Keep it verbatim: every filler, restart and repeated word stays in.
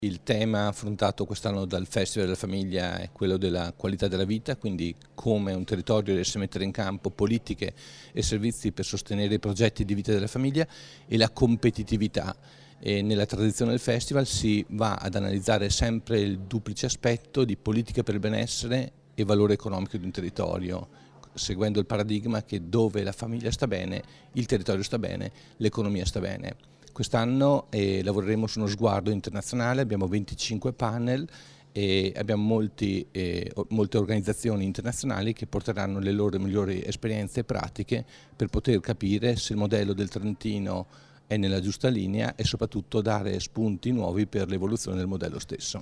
Il tema affrontato quest'anno dal Festival della Famiglia è quello della qualità della vita, quindi come un territorio riesce a mettere in campo politiche e servizi per sostenere i progetti di vita della famiglia, e la competitività. E nella tradizione del festival si va ad analizzare sempre il duplice aspetto di politica per il benessere e valore economico di un territorio, seguendo il paradigma che dove la famiglia sta bene, il territorio sta bene, l'economia sta bene. Quest'anno eh, lavoreremo su uno sguardo internazionale, abbiamo venticinque panel e abbiamo molti, eh, molte organizzazioni internazionali che porteranno le loro migliori esperienze e pratiche per poter capire se il modello del Trentino è nella giusta linea e soprattutto dare spunti nuovi per l'evoluzione del modello stesso.